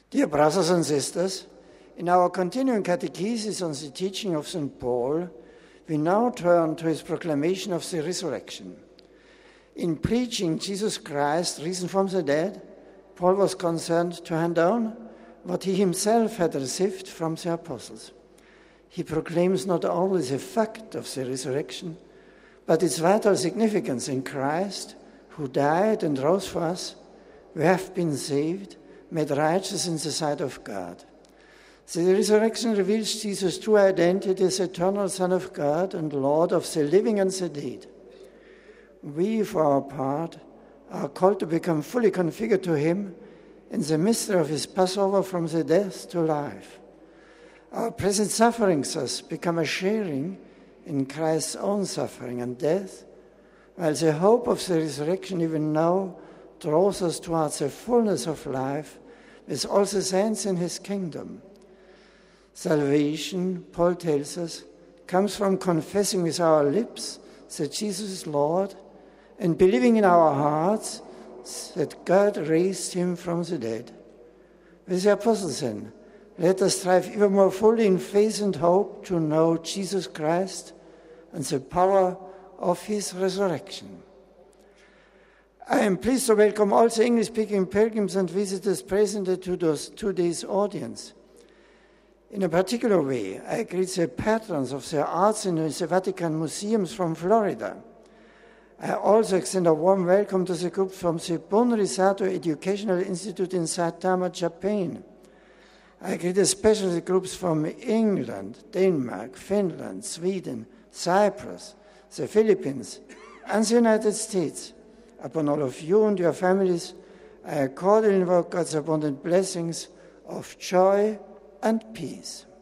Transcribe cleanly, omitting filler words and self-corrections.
Dear brothers and sisters, in our continuing catechesis on the teaching of St. Paul, we now turn to his proclamation of the resurrection. In preaching Jesus Christ risen from the dead, Paul was concerned to hand down what he himself had received from the apostles. He proclaims not only the fact of the resurrection, but its vital significance in Christ, who died and rose for us. We have been saved, made righteous in the sight of God. The resurrection reveals Jesus' true identity as eternal Son of God and Lord of the living and the dead. We, for our part, are called to become fully configured to him in the mystery of his Passover from the death to life. Our present sufferings thus become a sharing in Christ's own suffering and death, while the hope of the resurrection even now draws us towards the fullness of life with all the saints in his kingdom. Salvation, Paul tells us, comes from confessing with our lips that Jesus is Lord and believing in our hearts that God raised him from the dead. With the apostles then, let us strive even more fully in faith and hope to know Jesus Christ and the power of his resurrection. I am pleased to welcome all the English-speaking pilgrims and visitors present at today's audience. In a particular way, I greet the patrons of the arts in the Vatican Museums from Florida. I also extend a warm welcome to the group from the Buon Risato Educational Institute in Saitama, Japan. I greet especially the groups from England, Denmark, Finland, Sweden, Cyprus, the Philippines, and the United States. Upon all of you and your families, I cordially invoke God's abundant blessings of joy and peace.